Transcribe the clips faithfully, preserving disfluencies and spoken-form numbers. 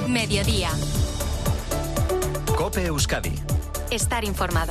Mediodía. COPE Euskadi. Estar informado.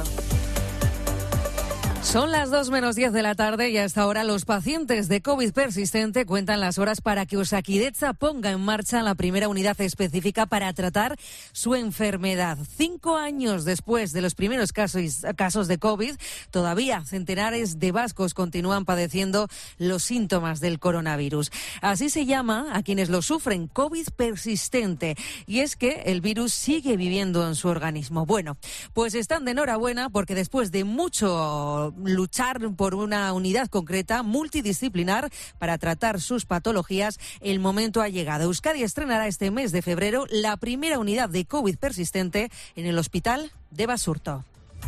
Son las dos menos diez de la tarde y hasta ahora los pacientes de COVID persistente cuentan las horas para que Osakidetza ponga en marcha la primera unidad específica para tratar su enfermedad. Cinco años después de los primeros casos, casos de COVID, todavía centenares de vascos continúan padeciendo los síntomas del coronavirus. Así se llama a quienes lo sufren, COVID persistente. Y es que el virus sigue viviendo en su organismo. Bueno, pues están de enhorabuena porque después de mucho luchar por una unidad concreta, multidisciplinar, para tratar sus patologías, el momento ha llegado. Euskadi estrenará este mes de febrero la primera unidad de COVID persistente en el Hospital de Basurto.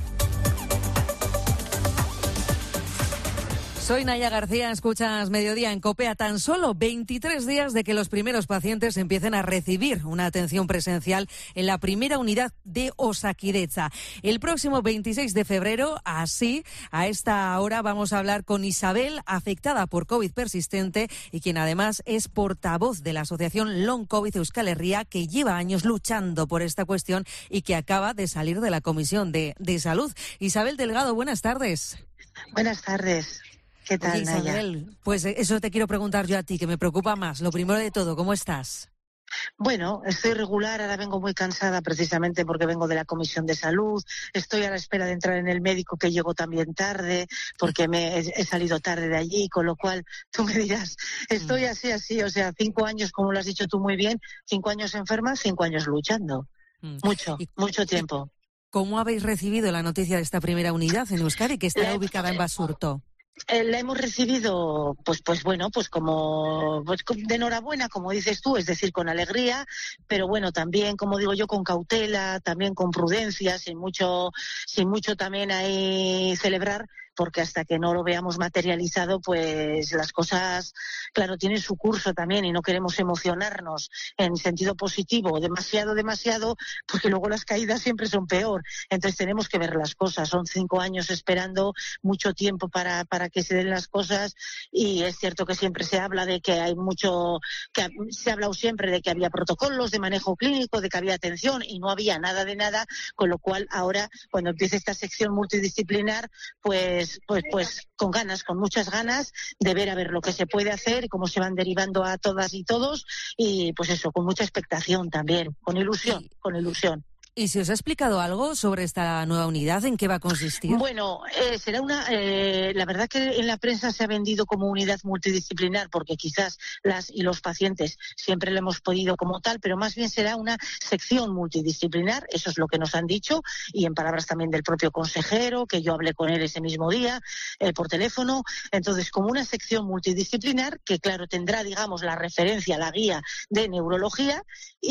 Soy Naya García, escuchas Mediodía en COPE. A tan solo veintitrés días de que los primeros pacientes empiecen a recibir una atención presencial en la primera unidad de Osakidetza. El próximo veintiséis de febrero, así, a esta hora vamos a hablar con Isabel, afectada por COVID persistente y quien además es portavoz de la asociación Long COVID Euskal Herria, que lleva años luchando por esta cuestión y que acaba de salir de la Comisión de, de Salud. Isabel Delgado, buenas tardes. Buenas tardes. ¿Qué tal, Oye, Isabel, Naya? Pues eso te quiero preguntar yo a ti, que me preocupa más. Lo primero de todo, ¿cómo estás? Bueno, estoy regular, ahora vengo muy cansada precisamente porque vengo de la Comisión de Salud, estoy a la espera de entrar en el médico que llego también tarde porque me he, he salido tarde de allí, con lo cual tú me dirás, estoy así, así, o sea, cinco años, como lo has dicho tú muy bien, cinco años enferma, cinco años luchando. Mm. Mucho, y, mucho tiempo. ¿Cómo habéis recibido la noticia de esta primera unidad en Euskadi, que está la, ubicada en Basurto? Eh, la hemos recibido, pues, pues bueno, pues como pues de enhorabuena, como dices tú, es decir, con alegría, pero bueno, también, como digo yo, con cautela, también con prudencia, sin mucho, sin mucho también ahí celebrar, porque hasta que no lo veamos materializado, pues las cosas, claro, tienen su curso también y no queremos emocionarnos en sentido positivo, demasiado, demasiado, porque luego las caídas siempre son peor. Entonces tenemos que ver las cosas. Son cinco años esperando, mucho tiempo para, para que se den las cosas, y es cierto que siempre se habla de que hay mucho, que se ha hablado siempre de que había protocolos de manejo clínico, de que había atención, y no había nada de nada, con lo cual ahora, cuando empiece esta sección multidisciplinar, pues Pues, pues con ganas, con muchas ganas de ver a ver lo que se puede hacer y cómo se van derivando a todas y todos, y pues eso, con mucha expectación también, con ilusión, sí. con ilusión. ¿Y si os ha explicado algo sobre esta nueva unidad? ¿En qué va a consistir? Bueno, eh, será una. Eh, la verdad que en la prensa se ha vendido como unidad multidisciplinar, porque quizás las y los pacientes siempre lo hemos podido como tal, pero más bien será una sección multidisciplinar. Eso es lo que nos han dicho, y en palabras también del propio consejero, que yo hablé con él ese mismo día eh, por teléfono. Entonces, como una sección multidisciplinar que, claro, tendrá, digamos, la referencia, la guía de neurología,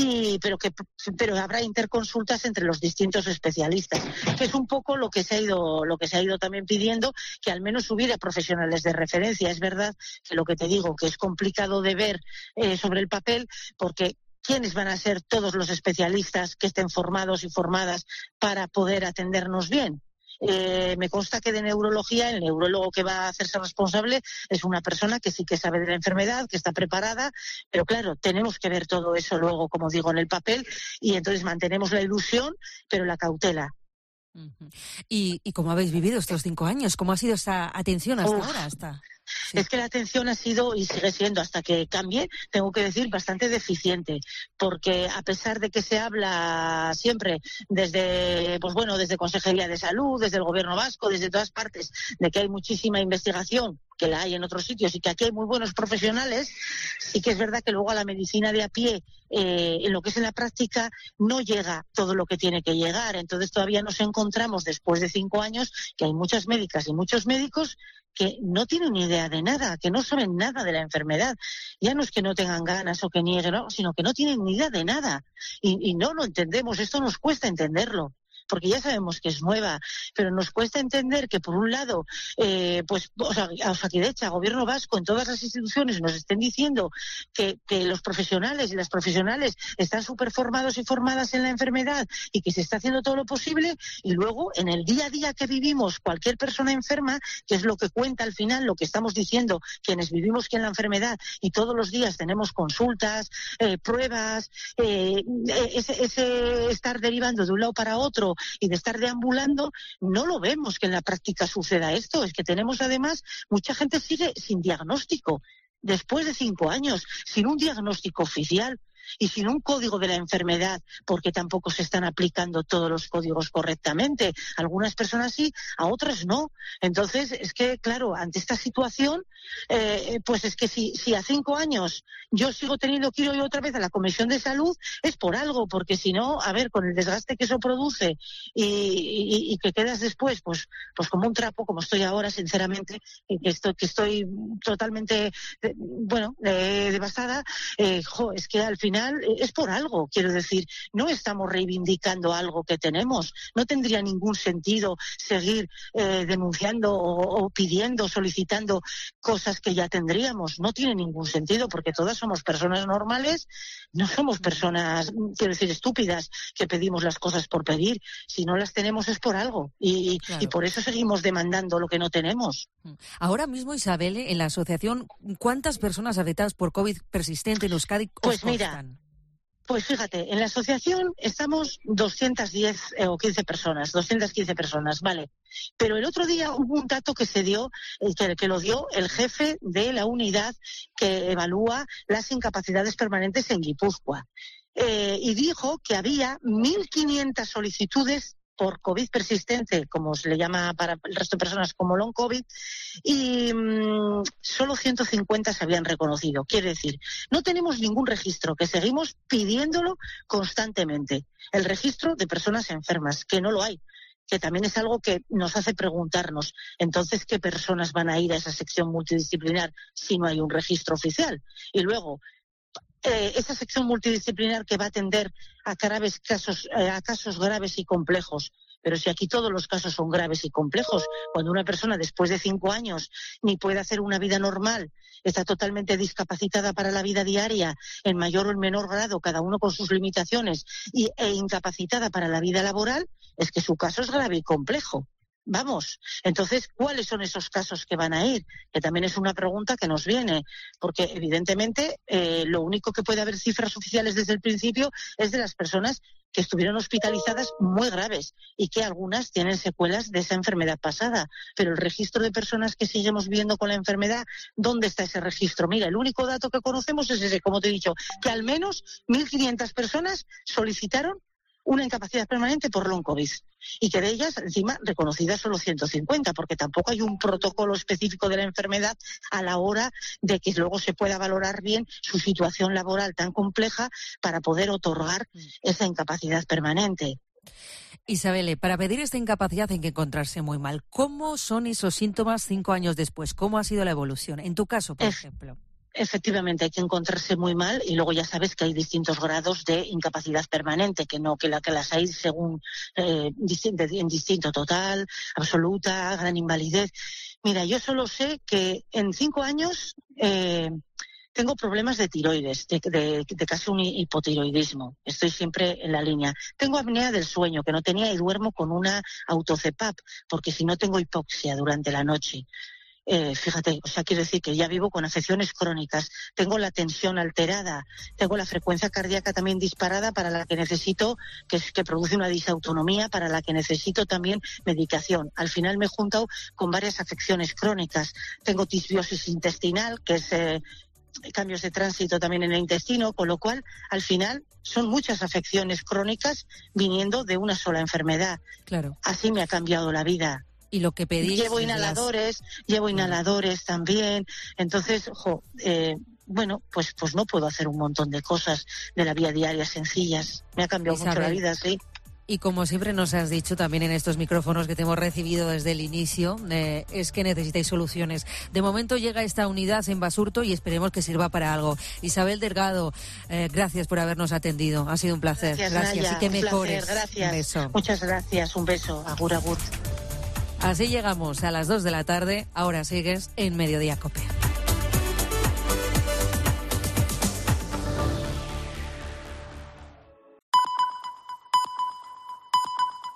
y pero que pero habrá interconsultas entre los distintos especialistas, que es un poco lo que se ha ido lo que se ha ido también pidiendo, que al menos hubiera profesionales de referencia. Es verdad que lo que te digo, que es complicado de ver eh, sobre el papel, porque ¿quiénes van a ser todos los especialistas que estén formados y formadas para poder atendernos bien? Eh, me consta que de neurología el neurólogo que va a hacerse responsable es una persona que sí que sabe de la enfermedad, que está preparada, pero claro, tenemos que ver todo eso luego, como digo, en el papel, y entonces mantenemos la ilusión, pero la cautela. Uh-huh. ¿Y, y cómo habéis vivido estos cinco años? ¿Cómo ha sido esa atención hasta Uf. ahora? Hasta... Sí. Es que la atención ha sido y sigue siendo, hasta que cambie, tengo que decir, bastante deficiente, porque a pesar de que se habla siempre desde, pues bueno, desde Consejería de Salud, desde el Gobierno vasco, desde todas partes, de que hay muchísima investigación, que la hay en otros sitios, y que aquí hay muy buenos profesionales, sí que es verdad que luego a la medicina de a pie, eh, en lo que es en la práctica, no llega todo lo que tiene que llegar. Entonces todavía nos encontramos, después de cinco años, que hay muchas médicas y muchos médicos que no tienen ni idea de nada, que no saben nada de la enfermedad. Ya no es que no tengan ganas o que nieguen, no, sino que no tienen ni idea de nada. Y, y no lo entendemos, esto nos cuesta entenderlo. porque ya sabemos que es nueva, pero nos cuesta entender que por un lado, eh, pues o sea, Osakidetza, Gobierno Vasco, en todas las instituciones nos estén diciendo que, que los profesionales y las profesionales están súper formados y formadas en la enfermedad y que se está haciendo todo lo posible, y luego en el día a día que vivimos cualquier persona enferma, que es lo que cuenta al final, lo que estamos diciendo quienes vivimos con la enfermedad y todos los días tenemos consultas, eh, pruebas, eh, ese, ese estar derivando de un lado para otro y de estar deambulando, no lo vemos que en la práctica suceda esto. Es que tenemos además, mucha gente sigue sin diagnóstico, después de cinco años, sin un diagnóstico oficial y sin un código de la enfermedad, porque tampoco se están aplicando todos los códigos correctamente. Algunas personas sí, a otras no. Entonces, es que, claro, ante esta situación, eh, pues es que si, si a cinco años yo sigo teniendo que ir hoy otra vez a la Comisión de Salud, es por algo, porque si no, a ver, con el desgaste que eso produce y, y, y que quedas después, pues, pues como un trapo, como estoy ahora, sinceramente, que estoy, que estoy totalmente, eh, bueno, eh, devastada, eh, jo, es que al final es por algo, quiero decir, no estamos reivindicando algo que tenemos. No tendría ningún sentido seguir eh, denunciando o, o pidiendo, solicitando cosas que ya tendríamos. No tiene ningún sentido, porque todas somos personas normales, no somos personas, quiero decir, estúpidas, que pedimos las cosas por pedir. Si no las tenemos es por algo, y, claro. y por eso seguimos demandando lo que no tenemos. Ahora mismo, Isabel, en la asociación, ¿cuántas personas afectadas por COVID persistente en Euskadi os Pues mira, constan? Pues fíjate, en la asociación estamos doscientas diez eh, o quince personas, doscientas quince personas, vale. Pero el otro día hubo un dato que se dio, eh, que, que lo dio el jefe de la unidad que evalúa las incapacidades permanentes en Guipúzcoa. Eh, y dijo que había mil quinientas solicitudes por COVID persistente, como se le llama para el resto de personas como long COVID, y mmm, solo ciento cincuenta se habían reconocido. Quiere decir, no tenemos ningún registro, que seguimos pidiéndolo constantemente. El registro de personas enfermas, que no lo hay, que también es algo que nos hace preguntarnos, entonces, ¿qué personas van a ir a esa sección multidisciplinar si no hay un registro oficial? Y luego, Eh, esa sección multidisciplinar que va a atender a graves casos, eh, a casos graves y complejos. Pero si aquí todos los casos son graves y complejos, cuando una persona después de cinco años ni puede hacer una vida normal, está totalmente discapacitada para la vida diaria, en mayor o en menor grado, cada uno con sus limitaciones, y, e incapacitada para la vida laboral, es que su caso es grave y complejo. Vamos, entonces, ¿cuáles son esos casos que van a ir? Que también es una pregunta que nos viene, porque evidentemente eh, lo único que puede haber cifras oficiales desde el principio es de las personas que estuvieron hospitalizadas muy graves y que algunas tienen secuelas de esa enfermedad pasada. Pero el registro de personas que seguimos viendo con la enfermedad, ¿dónde está ese registro? Mira, el único dato que conocemos es ese, como te he dicho, que al menos mil quinientas personas solicitaron una incapacidad permanente por long COVID, y que de ellas, encima, reconocidas solo ciento cincuenta, porque tampoco hay un protocolo específico de la enfermedad a la hora de que luego se pueda valorar bien su situación laboral tan compleja para poder otorgar esa incapacidad permanente. Isabel, para pedir esta incapacidad hay que encontrarse muy mal. ¿Cómo son esos síntomas cinco años después? ¿Cómo ha sido la evolución? En tu caso, por es... ejemplo. Efectivamente, hay que encontrarse muy mal, y luego ya sabes que hay distintos grados de incapacidad permanente, que no que, la, que las hay según eh, en distinto, total, absoluta, gran invalidez. Mira, yo solo sé que en cinco años eh, tengo problemas de tiroides, de, de, de casi un hipotiroidismo. Estoy siempre en la línea. Tengo apnea del sueño, que no tenía, y duermo con una autocepap, porque si no tengo hipoxia durante la noche. Eh, fíjate, o sea, quiero decir que ya vivo con afecciones crónicas, tengo la tensión alterada, tengo la frecuencia cardíaca también disparada, para la que necesito, que, que produce una disautonomía, para la que necesito también medicación. Al final me he juntado con varias afecciones crónicas. Tengo disbiosis intestinal, que es eh, cambios de tránsito también en el intestino, con lo cual, al final, son muchas afecciones crónicas viniendo de una sola enfermedad. Claro. Así me ha cambiado la vida. Y lo que pedís... Llevo inhaladores, las... llevo inhaladores también. Entonces, jo, eh, bueno, pues pues no puedo hacer un montón de cosas de la vida diaria sencillas. Me ha cambiado Isabel, mucho la vida, sí. Y como siempre nos has dicho también en estos micrófonos que te hemos recibido desde el inicio, eh, es que necesitáis soluciones. De momento llega esta unidad en Basurto y esperemos que sirva para algo. Isabel Delgado, eh, gracias por habernos atendido. Ha sido un placer. Gracias, gracias. Naya, y que un mejores. Placer, gracias. Un beso. Muchas gracias. Un beso. Agur, agur. Así llegamos a las dos de la tarde. Ahora sigues en Mediodía Cope.